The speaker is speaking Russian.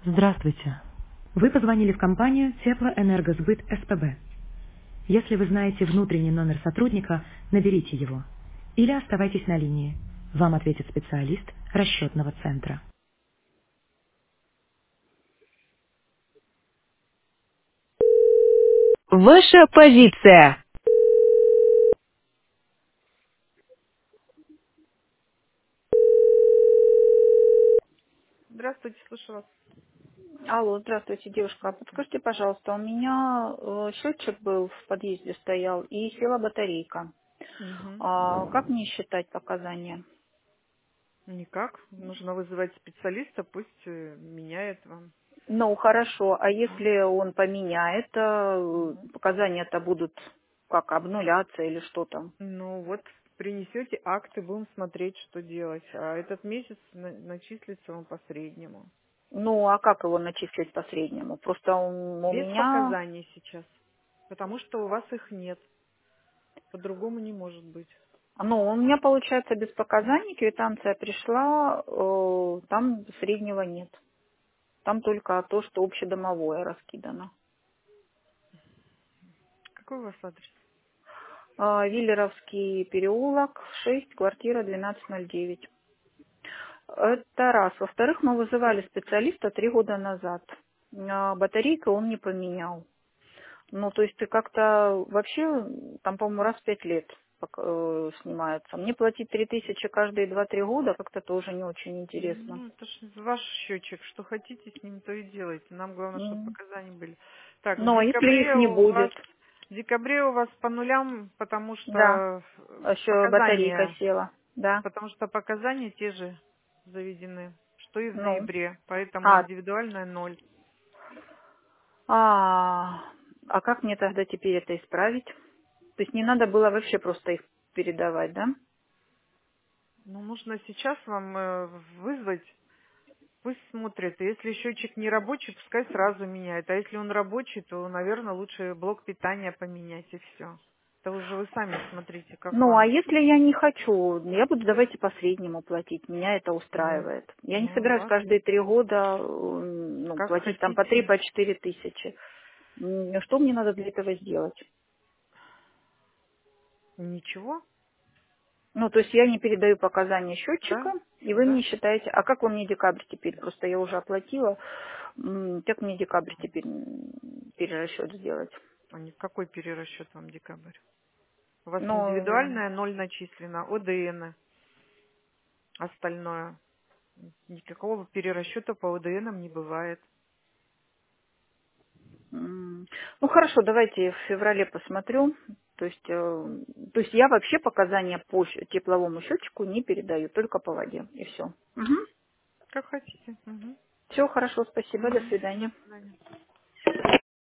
Здравствуйте. Вы позвонили в компанию Теплоэнергосбыт СПБ. Если вы знаете внутренний номер сотрудника, наберите его. Или оставайтесь на линии. Вам ответит специалист расчетного центра. Ваша позиция. Здравствуйте, слушаю вас. Алло, здравствуйте, девушка. А подскажите, пожалуйста, у меня счетчик был в подъезде стоял и села батарейка. Мгм. Как мне считать показания? Никак. Нужно вызывать специалиста, пусть меняет вам. Ну, хорошо. А Мгм. если он поменяет, показания-то будут как обнуляться или что там? Ну вот, принесете акты, будем смотреть, что делать. А этот месяц начислится вам по среднему. Ну, а как его начислить по среднему? Просто у Без меня, показаний сейчас. Потому что у вас их нет. По-другому не может быть. ну, у меня получается без показаний, квитанция пришла, там среднего нет. Там только то, что общедомовое раскидано. Какой у вас адрес? Виллеровский переулок, 6, квартира 1209. Это раз. Во-вторых, мы вызывали специалиста 3 года назад. Батарейку он не поменял. Ну, то есть ты как-то вообще, там, по-моему, раз в 5 лет снимается. Мне платить 3000 каждые 2-3 года как-то тоже не очень интересно. Ну, это ж ваш счетчик. Что хотите, с ним то и делайте. Нам главное, чтобы М. показания были. Так, Ну, а если их не будет? В декабре у вас по нулям, потому Да, что еще батарейка села. Да, показания те же заведены, что и в ну. ноябре. Поэтому А, индивидуальная ноль. А, а как мне тогда теперь это исправить? То есть не надо было вообще просто их передавать, да? Ну, нужно сейчас вам вызвать. Пусть смотрит. И если счетчик не рабочий, пускай сразу меняет. А если он рабочий, то, наверное, лучше блок питания поменять и все. Это уже вы сами смотрите, как Ну, а вам. если я не хочу, я буду давайте по среднему платить, меня это Ну, устраивает. Я не ну, собираюсь ладно. каждые 3 года Как платить там по 3, хотите. по 4 тысячи. Что мне надо для этого сделать? Ничего. Ну, то есть я не передаю показания Да, счетчика, и вы мне да. считаете, а как вы мне декабрь теперь? Просто я уже оплатила. Как мне декабрь теперь перерасчет сделать? А ни в какой перерасчет вам декабрь? У вас Ну, индивидуальная ноль начислена, ОДН, остальное. Никакого перерасчета по ОДНам не бывает. ну хорошо, давайте в феврале посмотрю. То есть я вообще показания по тепловому счетчику не передаю, только по воде. И все. Как хотите. Угу. Все хорошо, спасибо, до Угу. свидания.